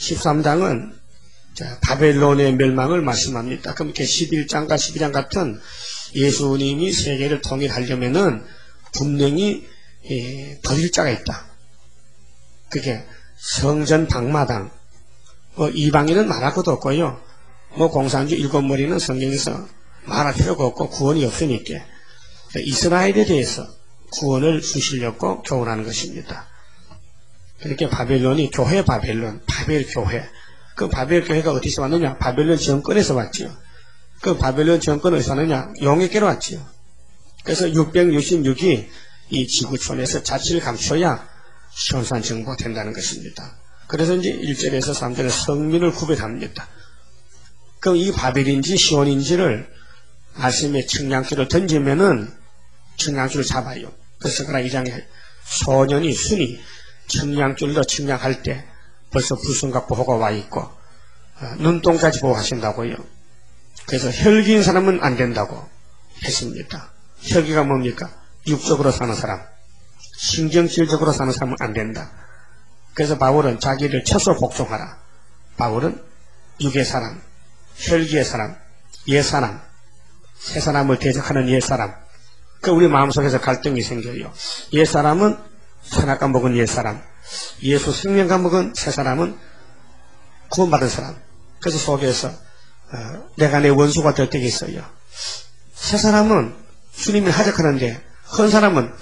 13장은 바벨론의 멸망을 말씀합니다. 그럼 이렇게 11장과 12장 같은 예수님이 세계를 통일하려면은 분명히 버릴 자가 있다. 그게 성전 방마당, 이방인은 말할 것도 없고요. 공산주 일곱 머리는 성경에서 말할 필요가 없고 구원이 없으니까 이스라엘에 대해서 구원을 주시려고 교훈하는 것입니다. 그렇게 바벨론이 교회 바벨론, 바벨 교회. 그 바벨 교회가 어디서 왔느냐? 바벨론 정권에서 왔지요. 그 바벨론 정권은 어디서 왔느냐? 용에게로 왔지요. 그래서 666이 이 지구촌에서 자치를 감춰야 시온산 정부가 된다는 것입니다. 그래서 이제 1절에서 3절에 성민을 구별합니다. 그럼 이 바벨인지 시온인지를 말씀에 청량줄을 던지면은 청량줄을 잡아요. 그래서 그라 2장에 소년이 순이 청량줄로 청량할 때 벌써 불순각 보호가 와 있고 눈동까지 보호하신다고요. 그래서 혈기인 사람은 안 된다고 했습니다. 혈기가 뭡니까? 육적으로 사는 사람, 신경질적으로 사는 사람은 안 된다. 그래서 바울은 자기를 처소 복종하라. 바울은 육의 사람, 혈기의 사람, 옛사람, 새 사람을 대적하는 옛사람. 우리 마음속에서 갈등이 생겨요. 옛사람은 선악과 먹은 옛사람, 예수 생명과 먹은 새 사람은 구원받은 사람. 그래서 속에서 내가 내 원수가 될 때가 있어요. 새 사람은 주님을 하적하는데 헌 사람은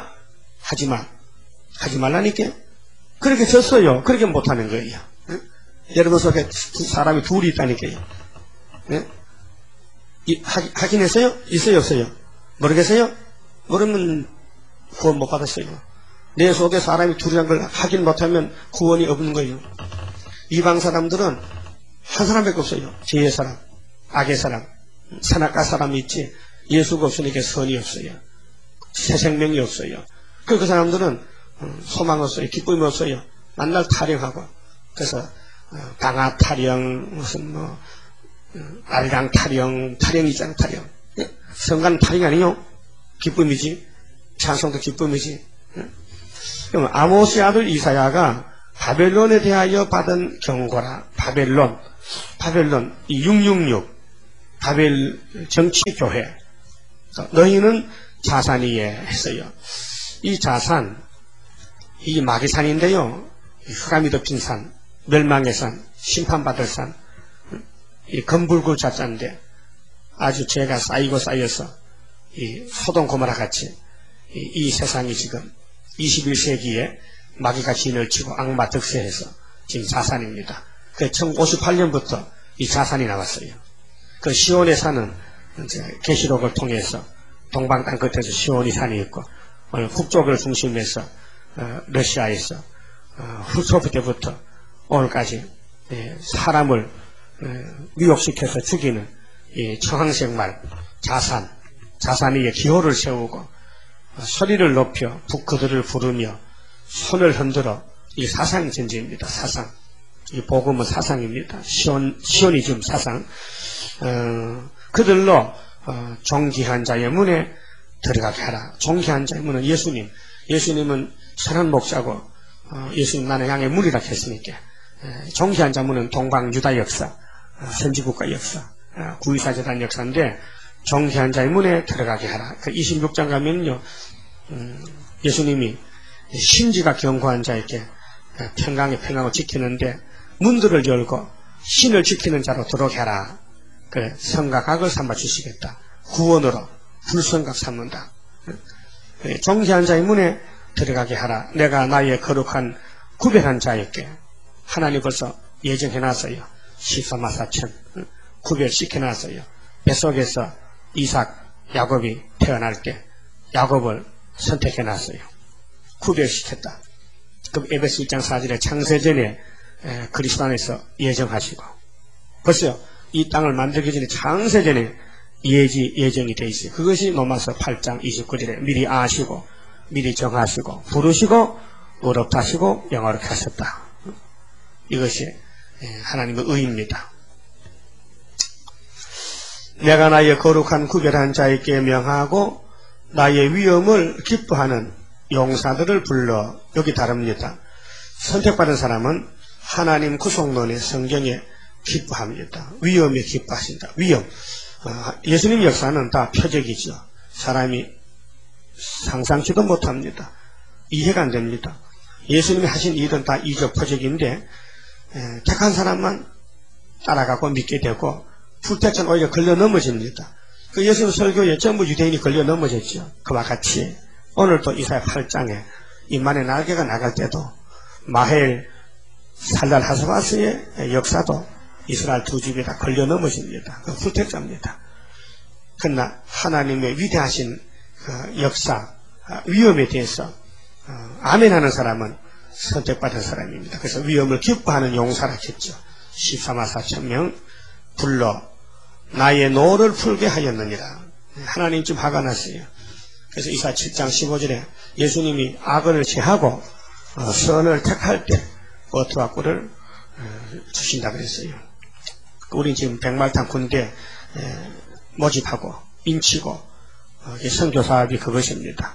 하지 말라니까. 그렇게 졌어요. 그렇게 못하는 거예요. 여러분 속에 사람이 둘이 있다니까요. 하긴 했어요? 있어요? 없어요? 모르겠어요? 모르면 구원 못 받았어요. 내 속에 사람이 둘이란 걸 하긴 못하면 구원이 없는 거예요. 이방 사람들은 한 사람밖에 없어요. 죄의 사람, 악의 사람, 선악과 사람이 있지 예수가 없으니까 선이 없어요. 새 생명이 없어요. 그 사람들은 소망 없어요. 기쁨이 없어요. 만날 타령하고. 그래서 강화 타령, 무슨 알강 타령, 타령이잖아, 타령. 성가는 타령이 아니요. 기쁨이지. 찬송도 기쁨이지. 그럼 아모스의 아들 이사야가 바벨론에 대하여 받은 경고라. 바벨론, 이 666, 바벨 정치교회. 너희는 자산이에 했어요. 이 자산, 이 마귀산인데요. 흑암이 덮인 산, 멸망의 산, 심판받을 산, 이 검불굴 자자인데 아주 죄가 쌓이고 쌓여서 이 소돔 고모라 같이 이 세상이 지금 21세기에 마귀가 진을 치고 악마 득세해서 지금 자산입니다. 그 1058년부터 이 자산이 나왔어요. 그 시온의 산은 계시록을 통해서 동방 땅 끝에서 시온이 산이 있고 오늘 북쪽을 중심해서 러시아에서 후초부 때부터 오늘까지 사람을 미혹시켜서 죽이는 이 청항생말 자산 위에 기호를 세우고 소리를 높여 그들을 부르며 손을 흔들어 이 사상 전쟁입니다. 사상. 이 복음은 사상입니다. 시온이 지금 사상. 그들로 종기한 자의 문에 들어가게 하라. 종기한 자의 문은 예수님은 선한 목자고 예수님 나는 양의 문이라 했으니까 종기한 자 문은 동방 유다 역사, 선지국가 역사, 구이사재단 역사인데 종기한 자의 문에 들어가게 하라. 그 26장 가면요, 예수님이 신지가 경고한 자에게 평강의 평강을 지키는데 문들을 열고 신을 지키는 자로 들어오게 하라. 그래, 성과 각을 삼아 주시겠다. 구원으로 불성각 삼는다. 종기한 자의 문에 들어가게 하라. 내가 나의 거룩한 구별한 자에게 하나님 벌써 예정해놨어요. 14만 4천 구별시켜놨어요. 뱃속에서 이삭, 야곱이 태어날 때 야곱을 선택해놨어요. 구별시켰다. 그럼 에베소 1장 4절에 창세전에 그리스도 안에서 예정하시고 벌써 이 땅을 만들기 전에 창세전에 예정이 되어 있어요. 그것이 로마서 8장 29절에 미리 아시고 미리 정하시고 부르시고 의롭다시고 영화롭게 하셨다. 이것이 하나님의 의입니다. 내가 나의 거룩한 구별한 자에게 명하고 나의 위엄을 기뻐하는 용사들을 불러. 여기 다릅니다. 선택받은 사람은 하나님 구속론의 성경에 기뻐합니다. 위험에 기뻐하신다. 위험. 예수님 역사는 다 표적이죠. 사람이 상상치도 못합니다. 이해가 안 됩니다. 예수님이 하신 일은 다 이적 표적인데 택한 사람만 따라가고 믿게 되고 불택자는 오히려 걸려 넘어집니다. 그 예수님 설교에 전부 유대인이 걸려 넘어졌죠. 그와 같이 오늘도 이사야 8장에 인만의 날개가 나갈 때도 마헬 살랄 하스바스의 역사도 이스라엘 두 집이 다 걸려 넘어집니다. 그 불택자입니다. 그러나 하나님의 위대하신 그 역사, 위험에 대해서 아멘하는 사람은 선택받은 사람입니다. 그래서 위험을 기뻐하는 용사라 했죠. 14만 4천 명 불러 나의 노를 풀게 하였느니라. 하나님 좀 화가 났어요. 그래서 이사야 7장 15절에 예수님이 악을 제하고 선을 택할 때 어투와 꿀을 주신다 그랬어요. 우린 지금 백말탄 군대 모집하고 인치고 선교 사업이 그것입니다.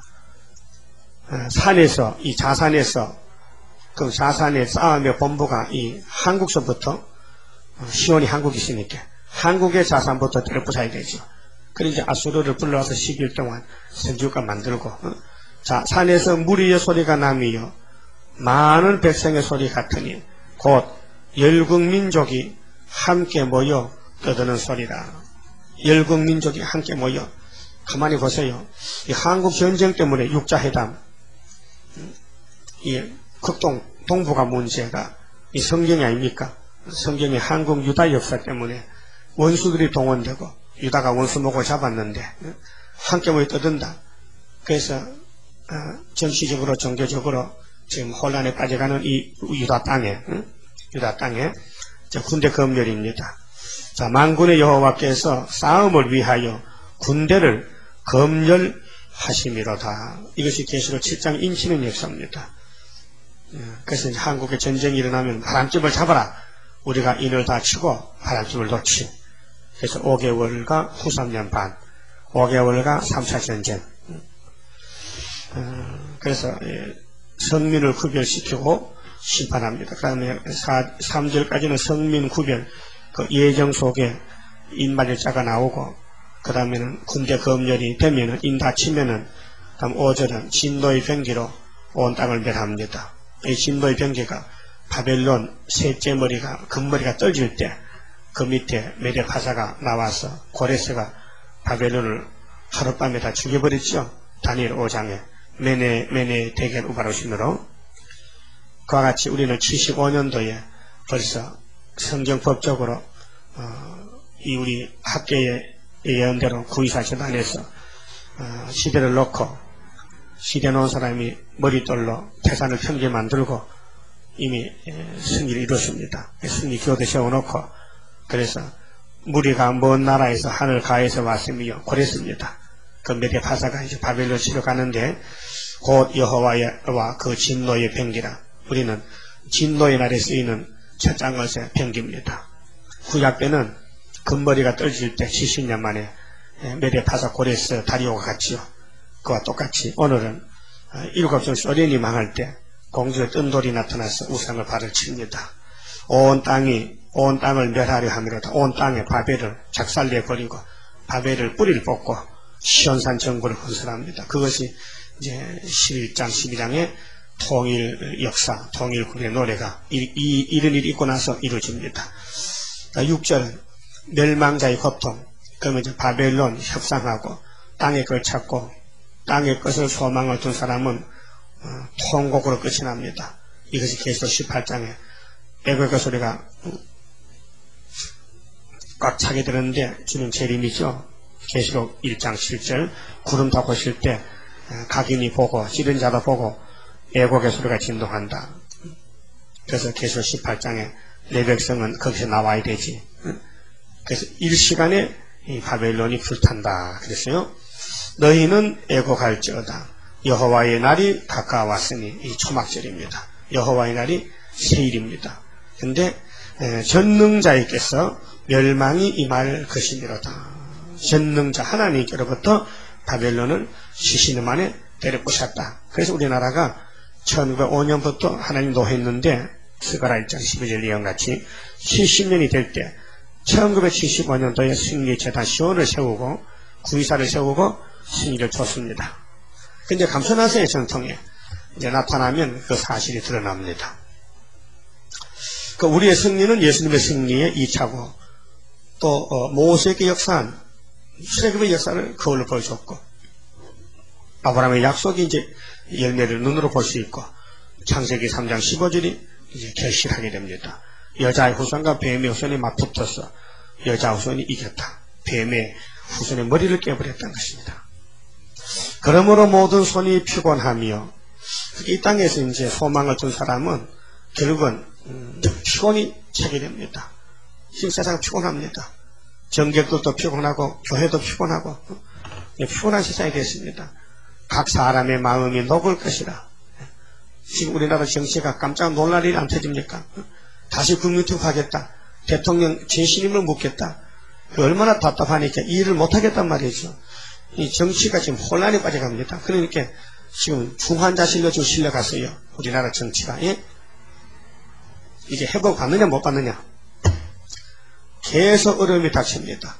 산에서 이 자산에서 그 자산의 싸움의 본부가 이 한국서부터 시온이 한국이 있으니까 한국의 자산부터 때려부숴야 되죠. 그러니까 아수르를 불러와서 10일 동안 선지국가 만들고 자 산에서 무리의 소리가 나며 많은 백성의 소리 같으니 곧 열국민족이 함께 모여 떠드는 소리라. 열국민족이 함께 모여. 가만히 보세요. 이 한국 전쟁 때문에 육자회담, 이 극동 동북아 문제가 이 성경이 아닙니까? 성경의 한국 유다 역사 때문에 원수들이 동원되고 유다가 원수목을 잡았는데 함께 모여 떠든다. 그래서 정치적으로 종교적으로 지금 혼란에 빠져가는 이 유다 땅에 군대 검열입니다. 자, 만군의 여호와께서 싸움을 위하여 군대를 검열하심이로다. 이것이 계시록 7장 인치는 역사입니다. 그래서 이제 한국에 전쟁이 일어나면 바람집을 잡아라. 우리가 인을 다 치고 바람집을 놓지. 그래서 5개월과 후 3년 반, 5개월과 3차 전쟁. 그래서 성민을 구별시키고 심판합니다. 그 다음에 3절까지는 성민 구별, 그 예정 속에 인말일자가 나오고, 그 다음에는 군대 검열이 되면은, 인 다치면은, 다음 5절은 진노의 병기로 온 땅을 멸합니다. 이 진노의 병기가 바벨론 셋째 머리가, 금머리가 떨어질 때, 그 밑에 메데파사가 나와서 고레스가 바벨론을 하룻밤에 다 죽여버렸죠. 다니엘 5장에. 메네 대결 우바로신으로. 그와 같이 우리는 75년도에 벌써 성경법적으로 이 우리 학계의 예언대로 구의사재단에서 시대를 놓고 시대 놓은 사람이 머릿돌로 태산을 편게 만들고 이미 승리를 이뤘습니다. 승리 교대 세워놓고 그래서 무리가 먼 나라에서 하늘 가에서 왔으며 그랬습니다. 그 메데파사가 이제 바벨론 치러 가는데 곧 여호와와 그 진노의 병기라. 우리는 진노의 날에 쓰이는 첫 장것의 병기입니다. 구약 때는 금머리가 떨어질 때 70년 만에 메데파사 고레스 다리오가 갔지요. 그와 똑같이 오늘은 7종 소련이 망할 때 공주의 뜬 돌이 나타나서 우상을 발을 칩니다. 온 땅을 멸하려 함이로다. 온 땅에 바벨을 작살내 버리고 바벨을 뿌리를 뽑고 시온산 정부를 건설합니다. 그것이 이제 11장, 12장의 통일 역사, 통일 군의 노래가 이런 일이 있고 나서 이루어집니다. 6절은 멸망자의 고통, 그러면 이제 바벨론 협상하고 땅의 걸 찾고 땅의 것을 소망을 둔 사람은 통곡으로 끝이 납니다. 이것이 계시록 18장에 애국의 소리가 꽉 차게 되는데 주는 재림이죠. 계시록 1장 7절 구름 다 보실 때 각인이 보고 찌른 자도 보고 애곡의 소리가 진동한다. 그래서 계시록 18장에 내 백성은 거기서 나와야 되지. 그래서 일시간에 이 바벨론이 불탄다 그랬어요. 너희는 애곡할지어다. 여호와의 날이 가까웠으니 이 초막절입니다. 여호와의 날이 세일입니다. 근데 전능자에게서 멸망이 임할 것이니로다. 전능자 하나님께로부터 바벨론을 시시는 만에 데려오셨다. 그래서 우리나라가 1905년부터 하나님 노했는데 스가랴 1장 12절 내용같이 70년이 될 때 1975년도에 승리 재단 시온을 세우고 구의사를 세우고 승리를 줬습니다. 근데 감천하세의 전통에 이제 나타나면 그 사실이 드러납니다. 그 우리의 승리는 예수님의 승리의 2차고 또 모세에게 역사한 출애굽의 역사를 거울로 보여줬고 아브라함의 약속이 이제 열매를 눈으로 볼 수 있고 창세기 3장 15절이 이제 결실하게 됩니다. 여자의 후손과 뱀의 후손이 맞붙어서 여자 후손이 이겼다. 뱀의 후손의 머리를 깨버렸다는 것입니다. 그러므로 모든 손이 피곤하며 이 땅에서 이제 소망을 둔 사람은 결국은 피곤이 차게 됩니다. 지금 세상은 피곤합니다. 정객들도 피곤하고 교회도 피곤하고 피곤한 세상이 됐습니다. 각 사람의 마음이 녹을 것이라. 지금 우리나라 정치가 깜짝 놀랄 일이 안 터집니까? 다시 국민투표하겠다. 대통령 진실임을 묻겠다. 얼마나 답답하니까 일을 못하겠단 말이죠. 이 정치가 지금 혼란에 빠져갑니다. 그러니까 지금 중환자실로 지금 실려갔어요. 우리나라 정치가. 예? 이게 회복 받느냐 못 받느냐. 계속 어려움이 닥칩니다.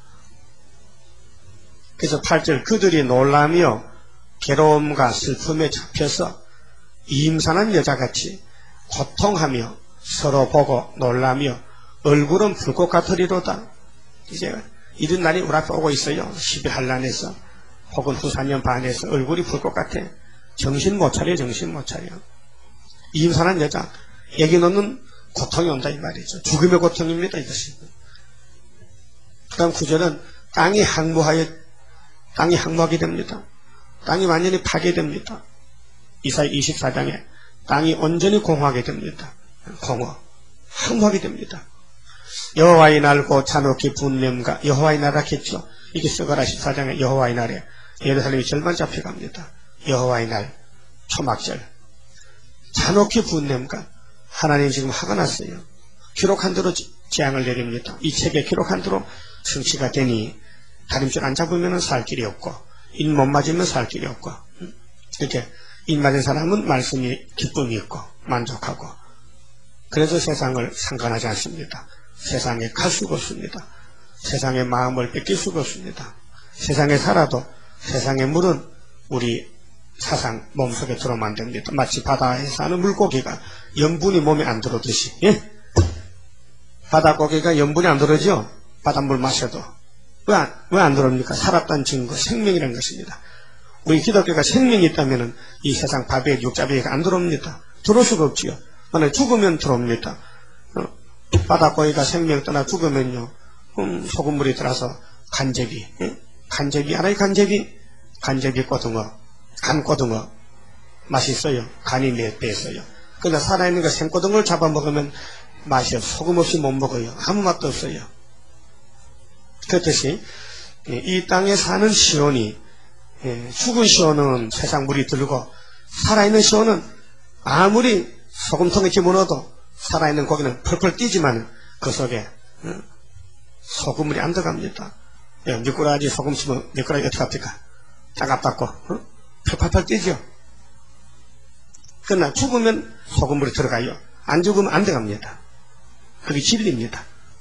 그래서 8절 그들이 놀라며 괴로움과 슬픔에 잡혀서 임산한 여자같이 고통하며 서로 보고 놀라며 얼굴은 불꽃 같으리로다. 이제 이런 날이 우리 앞에 오고 있어요. 12한란에서 혹은 후사년 반에서 얼굴이 불꽃 같아. 정신 못 차려. 정신 못 차려. 임산한 여자 애기 놓는 고통이 온다 이 말이죠. 죽음의 고통입니다. 이것이. 그 다음 9절은 땅이 항무하게 됩니다. 땅이 완전히 파괴됩니다. 이사야 24장에 땅이 온전히 공허하게 됩니다. 공허. 항무하게 됩니다. 여호와의 날 곧 잔혹히 분냄과 여호와의 날 하겠죠. 이게 스가랴 14장에 여호와의 날에 예루살렘이 절반 잡혀갑니다. 여호와의 날 초막절 잔혹히 분냄과 하나님 지금 화가 났어요. 기록한 대로 재앙을 내립니다. 이 책에 기록한 대로 성취가 되니 다림줄 안 잡으면 살 길이 없고 일 못 맞으면 살 길이 없고 이렇게 일 맞은 사람은 말씀이 기쁨이 있고 만족하고 그래서 세상을 상관하지 않습니다. 세상에 갈 수가 없습니다. 세상의 마음을 뺏길 수가 없습니다. 세상에 살아도 세상의 물은 우리 사상 몸속에 들어오면 안 됩니다. 마치 바다에 사는 물고기가 염분이 몸에 안 들어오듯이. 예? 바다고기가 염분이 안 들어오죠? 바닷물 마셔도. 왜 안 들어옵니까? 살았다는 증거, 생명이라는 것입니다. 우리 기독교가 생명이 있다면 이 세상 밥에 육잡이에 안 들어옵니다. 들어올 수가 없지요. 만약 죽으면 들어옵니다. 바닷고기가 생명 떠나 죽으면요. 소금물이 들어서 간제비. 예? 간제비 알아요? 간제비 고등어. 간고등어. 맛있어요. 간이 배어요. 그러나 살아있는 거 생고등어를 잡아먹으면 맛이 없어요. 소금 없이 못 먹어요. 아무 맛도 없어요. 그렇듯이 이 땅에 사는 시온이 죽은 시온은 세상 물이 들고 살아있는 시온은 아무리 소금통에 집어넣어도 살아있는 고기는 펄펄 뛰지만 그 속에 소금물이 안 들어갑니다. 미꾸라지 소금 쓰면 미꾸라지 어떻게 합니까? 따갑다고 펄펄 뛰죠. 그러나 죽으면 소금물이 들어가요. 안 죽으면 안 들어갑니다. 그게 진리입니다.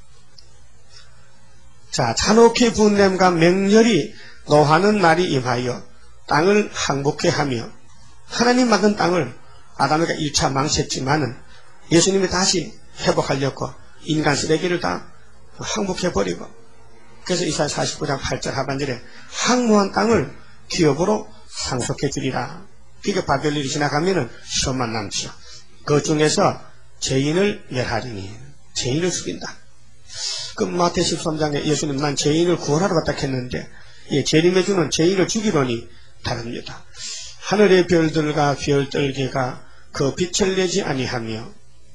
자, 잔혹히 분냄과 맹렬히 노하는 날이 임하여 땅을 항복해 하며 하나님 만든 땅을 아담에게 1차 망쳤지만은 예수님이 다시 회복하려고 인간 쓰레기를 다 항복해버리고 그래서 이사야 49장 8절 하반절에 항무한 땅을 기업으로 상속해 주리라. 그게 바벨론이 지나가면은 시험만 남죠. 그 중에서 죄인을 멸하리니 죄인을 죽인다. 그 마태 13장에 예수님 난 죄인을 구원하러 왔다 했는데 재림해 주는 죄인을 죽이려니 다릅니다. 하늘의 별들과 별들개가 그 빛을 내지 아니하며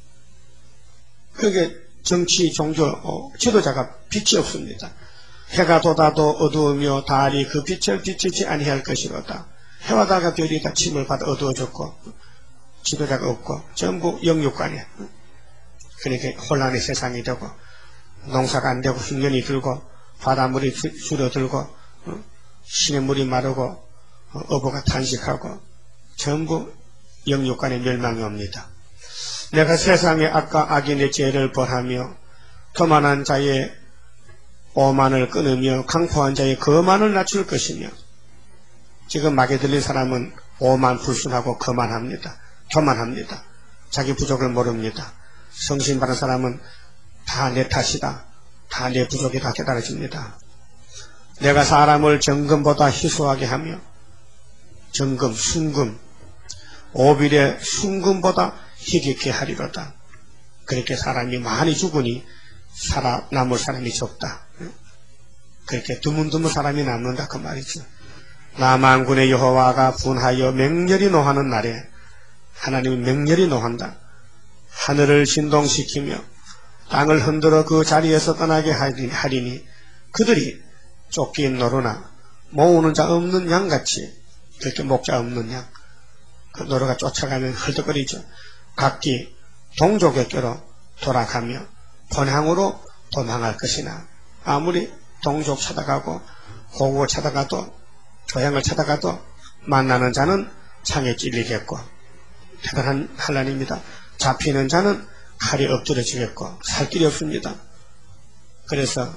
그게 정치 종교 지도자가 빛이 없습니다. 해가 돋아도 어두우며 달이 그 빛을 비추지 아니할 것이로다. 해와 달과 별이 다 침을 받아 어두워졌고 지도자가 없고 전부 영육간에 그러니까 혼란의 세상이 되고 농사가 안 되고 흉년이 들고 바닷물이 줄어들고 시냇물이 마르고 어부가 탄식하고 전부 영육간의 멸망이 옵니다. 내가 세상의 악과 악인의 죄를 벌하며 교만한 자의 오만을 끊으며 강포한 자의 거만을 낮출 것이며. 지금 마귀에 들린 사람은 오만 불순하고 거만합니다. 교만합니다. 자기 부족을 모릅니다. 성신 바른 사람은 다 내 탓이다. 다 내 부족이다 깨달아집니다. 내가 사람을 정금보다 희소하게 하며 정금, 순금, 오빌의 순금보다 희귀케 하리로다. 그렇게 사람이 많이 죽으니 남을 사람이 적다. 그렇게 드문드문 사람이 남는다 그 말이죠. 남한군의 여호와가 분하여 맹렬히 노하는 날에 하나님이 맹렬히 노한다. 하늘을 진동시키며 땅을 흔들어 그 자리에서 떠나게 하리니 그들이 쫓긴 노루나 모으는 자 없는 양같이 그렇게 목자 없는 양 그 노루가 쫓아가면 헐떡거리죠. 각기 동족에게로 돌아가며 본향으로 도망할 것이나 아무리 동족 찾아가고 고국을 찾아가도 교양을 찾아가도 만나는 자는 창에 찔리겠고 대단한 환난입니다. 잡히는 자는 칼이 엎드려지겠고 살 길이 없습니다. 그래서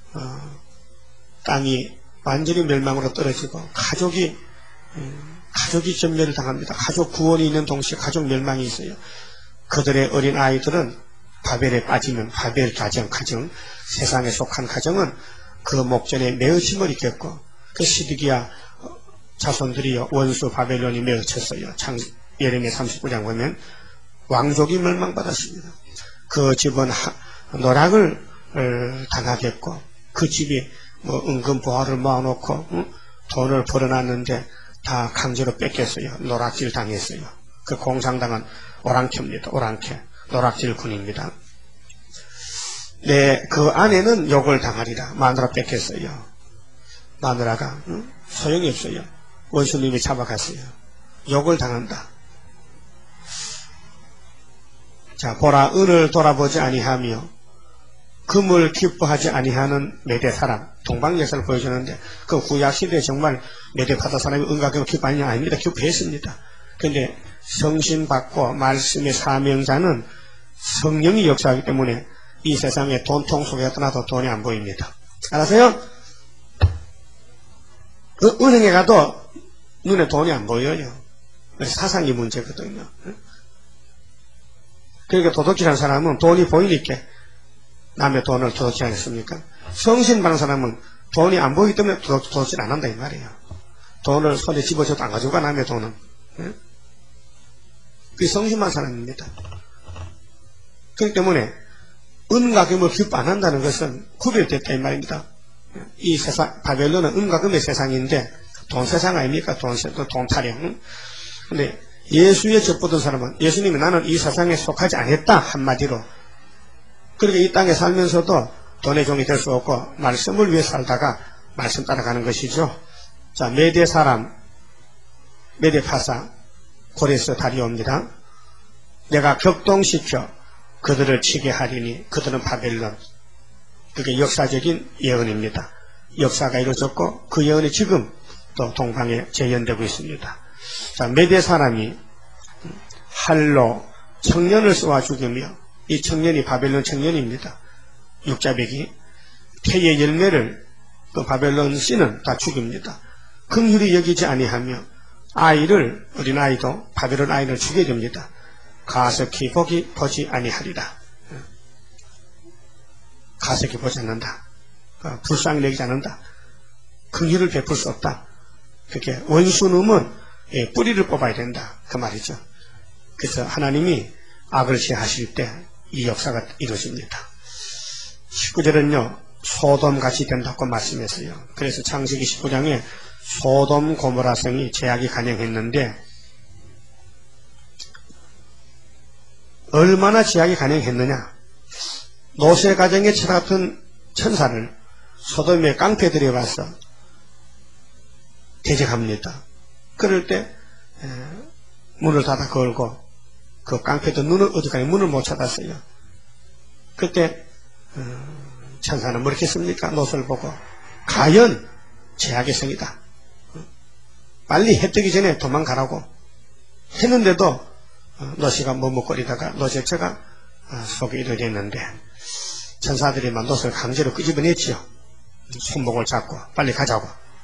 땅이 완전히 멸망으로 떨어지고 가족이 전멸을 당합니다. 가족 구원이 있는 동시에 가족 멸망이 있어요. 그들의 어린 아이들은 바벨에 빠지면 바벨 가정 세상에 속한 가정은 그 목전에 매어짐을 입겠고 그 시드기야 자손들이요 원수 바벨론이 매어쳤어요. 예레미야 39장 보면 왕족이 멸망받았습니다. 그 집은 노락을 당하겠고 그 집이 은근 보화를 모아놓고 돈을 벌어놨는데 다 강제로 뺏겼어요. 노락질 당했어요. 그 공상당은 오랑캐입니다. 오랑캐 노락질 군입니다. 네, 그 아내는 욕을 당하리라. 마누라 뺏겼어요. 마누라가 소용이 없어요. 원수님이 잡아갔어요. 욕을 당한다. 자, 보라, 은을 돌아보지 아니하며 금을 기뻐하지 아니하는 메대 사람, 동방역사를 보여주는데 그 구약시대에 정말 메대 바다 사람이 은과 금을 기뻐하느냐 아닙니다. 기뻐했습니다. 그런데 성신받고 말씀의 사명자는 성령이 역사하기 때문에 이 세상에 돈통 속에 떠나도 돈이 안 보입니다. 알았어요? 은행에 가도 눈에 돈이 안 보여요. 사상이 문제거든요. 그러니까 도덕질한 사람은 돈이 보이니까 남의 돈을 도덕질 안 했습니까? 성신 받는 사람은 돈이 안 보이기 때문에 도덕질 안 한다 이 말이에요. 돈을 손에 집어줘도 안 가져가 남의 돈은. 그게 성신만 사람입니다. 그렇기 때문에 은과 금을 기뻐 안 한다는 것은 구별됐다 이 말입니다. 이 세상 바벨론은 은과 금의 세상인데 돈 세상 아닙니까? 돈 타령. 근데 예수에 접붙은 사람은 예수님이 나는 이 세상에 속하지 않았다 한마디로 그렇게 이 땅에 살면서도 돈의 종이 될 수 없고 말씀을 위해 살다가 말씀 따라가는 것이죠. 자, 메대 사람 메대 파사 고레스 다리오입니다. 내가 격동시켜 그들을 치게 하리니 그들은 바벨론. 그게 역사적인 예언입니다. 역사가 이루어졌고 그 예언이 지금 또 동방에 재현되고 있습니다. 자, 메대 사람이 활로 청년을 쏘아 죽이며 이 청년이 바벨론 청년입니다. 육자백이 태의 열매를 그 바벨론 씨는 다 죽입니다. 긍휼히 여기지 아니하며 아이를 어린아이도 바벨론 아이를 죽게 됩니다. 가석히 보지 아니하리라. 가석히 보지 않는다. 불쌍히 여기지 않는다. 긍휼을 베풀 수 없다. 그렇게 원수놈은 뿌리를 뽑아야 된다. 그 말이죠. 그래서 하나님이 악을 제하실 때 이 역사가 이루어집니다. 19절은요. 소돔같이 된다고 말씀했어요. 그래서 창세기 19장에 소돔 고모라 성이 제약이 간영했는데 얼마나 제약이 간영했느냐. 노세 가정에 찾아갔던 천사를 소돔의 깡패들이 와서 대적합니다. 그럴 때 문을 닫아 걸고 그 깡패도 눈을 어디까지 문을 못 찾았어요. 그때 천사는 뭐렇게 했습니까? 노서를 보고 과연 제약의 성이다. 빨리 해 뜨기 전에 도망가라고 했는데도 노시가 머뭇거리다가 노 자체가 속에 이르렀는데 천사들이 막 노시를 강제로 끄집어냈지요. 손목을 잡고 빨리 가자고.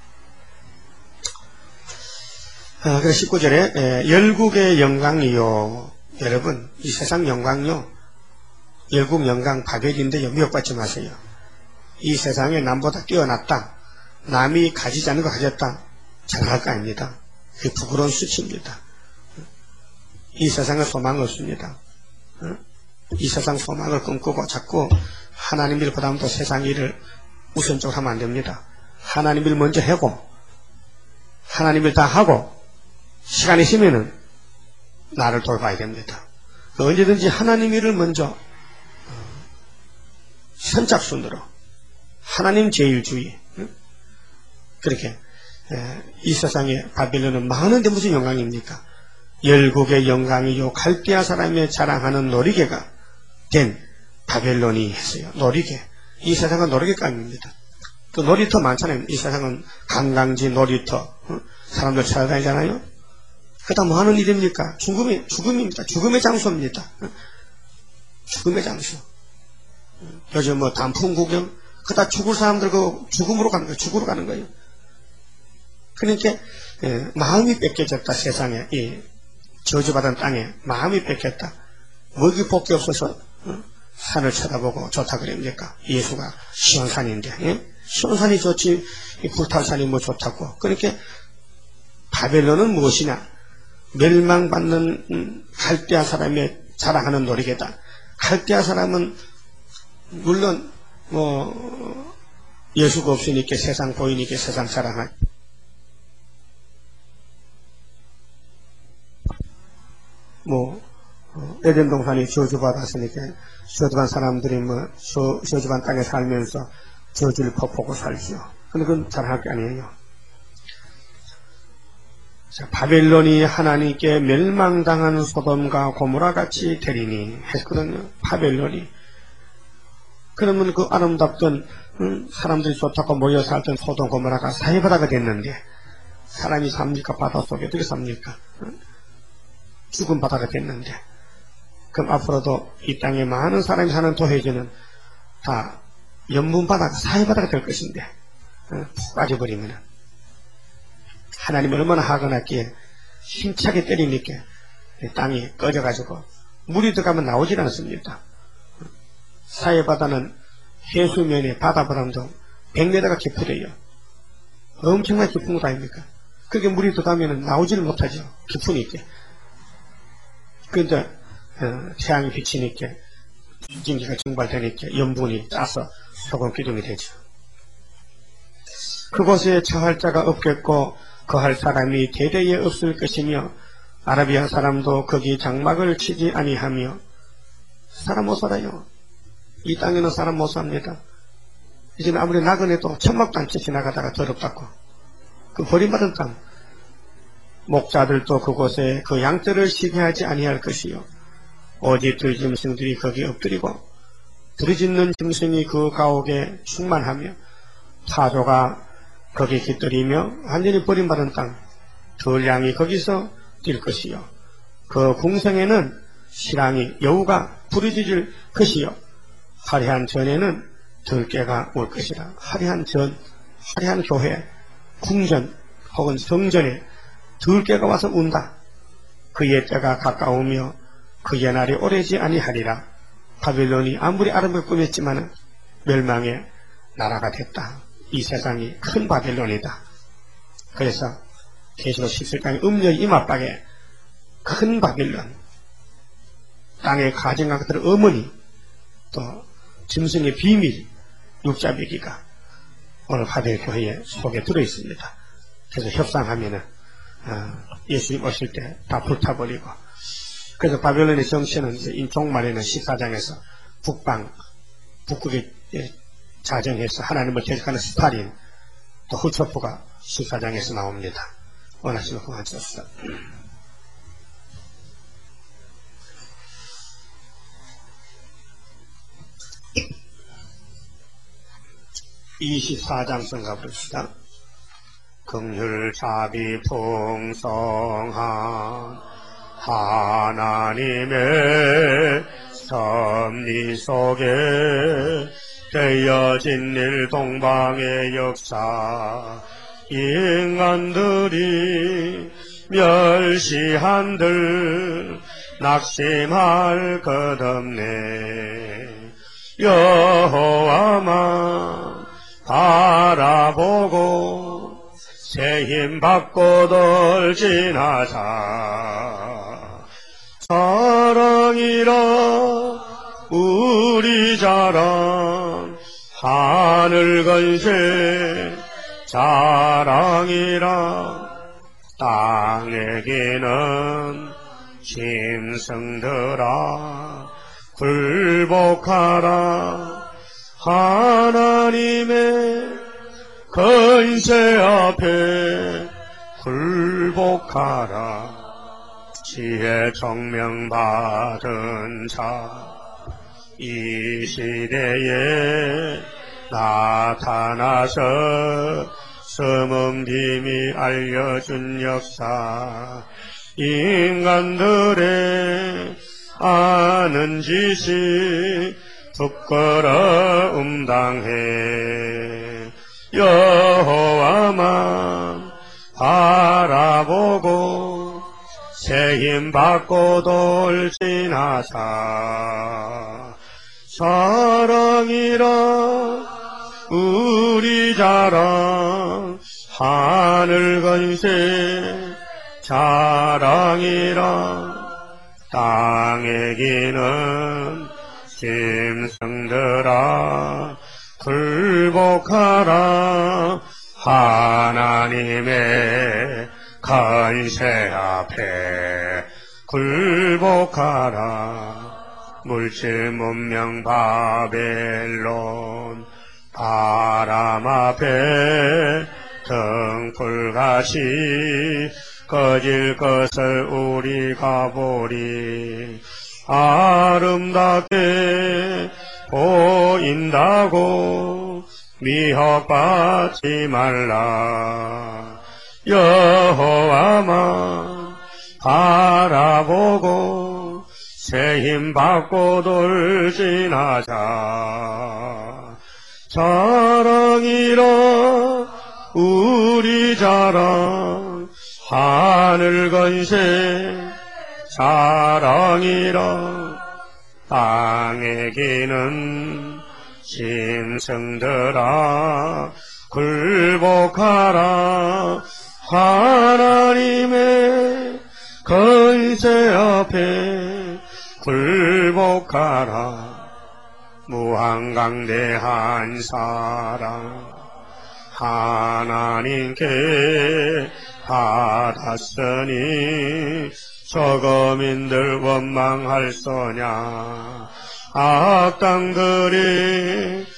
그래서 19절에 열국의 영광이요. 여러분 이 세상 영광요 열국 영광 바벨인데요. 미혹받지 마세요. 이 세상에 남보다 뛰어났다. 남이 가지지 않은 거 가졌다. 자랑할 거 아닙니다. 그게 부끄러운 수치입니다. 이 세상에 소망 없습니다. 이 세상 소망을 꿈꾸고 자꾸 하나님 일 보다도 세상 일을 우선적으로 하면 안 됩니다. 하나님 일 먼저 하고 하나님 일 다 하고 시간이 있으면은 나를 돌봐야 됩니다. 언제든지 하나님 일을 먼저 선착순으로 하나님 제일주의 그렇게 이 세상에 바빌론은 많은데 무슨 영광입니까? 열국의 영광이요 갈대아 사람의 자랑하는 놀이개가 된 바벨론이 했어요. 놀이개. 이 세상은 놀이개감입니다. 또 놀이터 많잖아요. 이 세상은 관광지 놀이터 사람들 찾아다니잖아요. 그다 뭐 하는 일입니까? 죽음입니다. 죽음의 장소입니다. 죽음의 장소. 요즘 뭐 단풍 구경 그다 죽을 사람들 그 죽음으로 가는 거예요. 죽으러 가는 거예요. 그러니까 마음이 뺏겨졌다. 세상에 이 저주받은 땅에 마음이 뺏겼다. 먹이 복이 없어서 산을 쳐다보고 좋다 그럽니까? 예수가 시온산인데 시온산이 좋지 불탈산이 뭐 좋다고. 그러니까 바벨론은 무엇이냐? 멸망받는 갈대아 사람의 자랑하는 놀이개다. 갈대아 사람은 물론 뭐 예수가 없으니까 세상 보이니까 세상 자랑할 뭐 에덴 동산이 저주받았으니까 저주받은 사람들이 뭐 저주받은 땅에 살면서 저주를 퍼보고 살지요. 근데 그건 자랑할 게 아니에요. 자, 바벨론이 하나님께 멸망당한 소돔과 고모라 같이 되리니 했거든요. 바벨론이. 그러면 그 아름답던 사람들이 좋다고 모여 살던 소돔 고모라가 사해바다가 됐는데 사람이 삽니까? 바닷속에 어떻게 삽니까? 죽은 바다가 됐는데 그럼 앞으로도 이 땅에 많은 사람이 사는 도해지는 다 연분바다가 사해바다가 될 것인데 푹 빠져버리면 하나님이 얼마나 하거났기에 힘차게 때리니까 땅이 꺼져가지고 물이 들어가면 나오질 않습니다. 사해바다는 해수면이 바다보다도 100m가 깊으래요. 엄청나게 깊은 것 아닙니까? 그게 물이 들어가면 나오지를 못하죠. 깊으니까. 그런데 태양이 비치니까 전기가 증발되니까 염분이 짜서 소금 기둥이 되죠. 그곳에 처할 자가 없겠고 거할 사람이 대대에 없을 것이며 아라비아 사람도 거기 장막을 치지 아니하며 사람 못 살아요. 이 땅에는 사람 못 삽니다. 이제는 아무리 나그네도 천막도 안 치고 지나가다가 더럽다고. 그 버림받은 땅. 목자들도 그곳에 그 양떼를 쉬게 하지 아니할 것이요. 오직 들짐승들이 거기 엎드리고 들이짖는 짐승이 그 가옥에 충만하며 타조가 거기 깃들이며 완전히 버림받은 땅. 들량이 거기서 뛸 것이요. 그 궁성에는 시랑이 여우가 부르짖을 것이요. 화려한 전에는 들깨가 올 것이라. 화려한 전, 화려한 교회, 궁전 혹은 성전에 들깨가 와서 운다. 그의 때가 가까우며 그의 날이 오래지 아니하리라. 바빌론이 아무리 아름답게 꾸몄지만 멸망의 나라가 됐다. 이 세상이 큰 바빌론이다. 그래서 계시록 17강의 음녀의 이마박에 큰 바빌론, 땅의 가정과 그들의 어머니, 또 짐승의 비밀, 육자배기가 오늘 바벨 교회에 속에 들어있습니다. 그래서 협상하면은 예수님 오실 때 다 불타버리고. 그래서 바벨론의 정치는 인종말에는 14장에서 북극에 자정해서 하나님을 대적하는 스탈린, 또 후초프가 14장에서 나옵니다. 원하시면 그만하셨어. 24장 성가 봅시다. 긍휼 자비 풍성한 하나님의 섭리 속에 되어진 일 동방의 역사 인간들이 멸시한들 낙심할 것 없네. 여호와만 바라보고 새 힘 받고 돌진하자. 사랑이라 우리 자랑 하늘 건세 자랑이라 땅에게는 짐승들아 굴복하라. 하나님의 건세 앞에 굴복하라. 지혜 정명 받은 자 이 시대에 나타나서 숨은 비밀 알려준 역사 인간들의 아는 지식 부끄러움 당해. 여호와만 바라보고 새 힘 받고 돌진하자. 사랑이라 우리 자랑 하늘 건세 자랑이라 땅에게는 짐승들아 굴복하라. 하나님의 건세 앞에 굴복하라. 물질 문명 바벨론 바람 앞에 등불같이 꺼질 것을 우리가 보리. 아름답게 보인다고 미혹받지 말라. 여호와만 바라보고 새 힘 받고 돌진하자. 자랑이라 우리 자랑 하늘 건세 자랑이라 땅에게는 짐승들아 굴복하라. 하나님의 건세 앞에 굴복하라. 무한강대한 사랑 하나님께 받았으니 저거민들 원망할소냐. 악당들이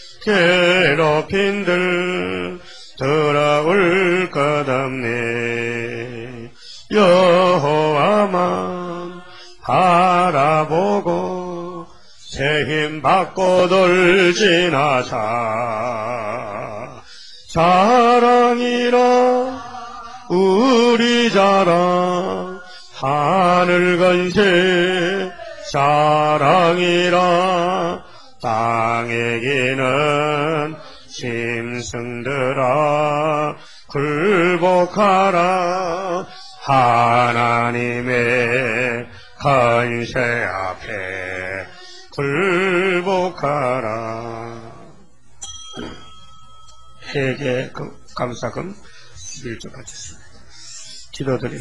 괴롭힌들 들어올 것 없네. 여호와만 바라보고 새 힘 받고 돌진하자. 자랑이라 우리 자랑 하늘 건세 자랑이라 땅에게는 짐승들아 굴복하라. 하나님의 건세 앞에 굴복하라. 회개 감사금 11조 바쳤습니다. 기도드리.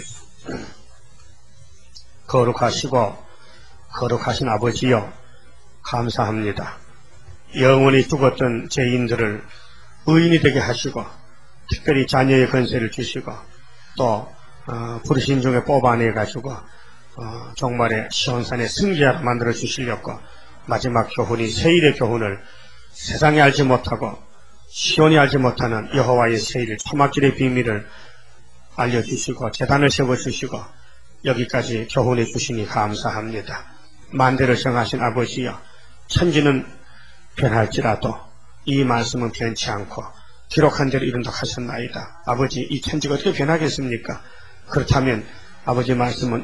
거룩하시고 거룩하신 아버지여, 감사합니다. 영원히 죽었던 죄인들을 의인이 되게 하시고 특별히 자녀의 건세를 주시고 또 부르신 중에 뽑아내 가지고 종말의 시온산에 승리하게 만들어 주시려고 마지막 교훈이 세일의 교훈을 세상이 알지 못하고 시온이 알지 못하는 여호와의 세일 초막길의 비밀을 알려주시고 제단을 세워주시고 여기까지 교훈해 주시니 감사합니다. 만대를 정하신 아버지여, 천지는 변할지라도 이 말씀은 변치 않고 기록한 대로 이룬다고 하셨나이다. 아버지, 이 천지가 어떻게 변하겠습니까? 그렇다면 아버지 말씀은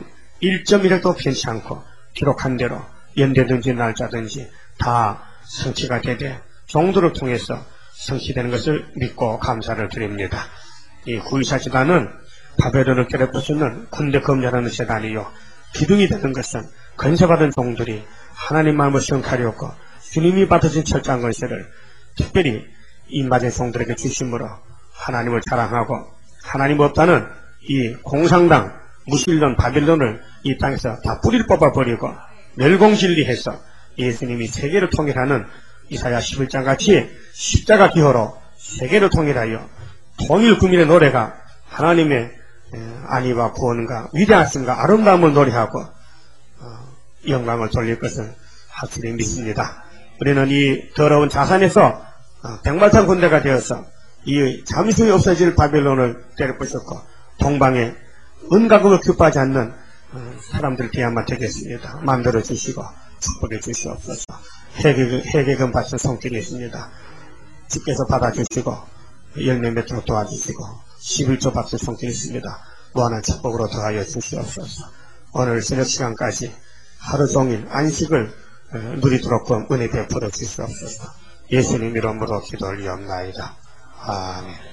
1.1획도 편치 않고 기록한 대로 연대든지 날짜든지 다 성취가 되되 종도를 통해서 성취되는 것을 믿고 감사를 드립니다. 이 9.24 재단은 바벨론을 괴롭히는 군대 검열하는 재단이요, 기둥이 되는 것은 건세받은 종들이 하나님 마음을 성취하려고 주님이 받으신 철저한 권세를 특별히 임받은 종들에게 주심으로 하나님을 자랑하고, 하나님 없다는 이 공상당 무신론 바벨론을 이 땅에서 다 뿌리를 뽑아버리고 멸공진리해서 예수님이 세계를 통일하는 이사야 11장 같이 십자가 기호로 세계를 통일하여 통일 국민의 노래가 하나님의 안위와 구원과 위대하심과 아름다움을 노래하고 영광을 돌릴 것을 확실히 믿습니다. 우리는 이 더러운 자산에서 백마탄 군대가 되어서 이 잠시 후에 없어질 바벨론을 때려부셨고 동방에 은가금을 기뻐하지 않는 사람들 되야만 되겠습니다. 만들어 주시고 축복해 주시옵소서. 회개금 받은 성격이 있습니다. 주께서 받아주시고 열매 맺도록 도와주시고 11조 받은 성격이 있습니다. 무한한 축복으로 더하여 주시옵소서. 오늘 저녁 시간까지 하루 종일 안식을 누리도록 은혜 베풀어 주시옵소서. 예수님 이름으로 기도 올리옵나이다. 아멘.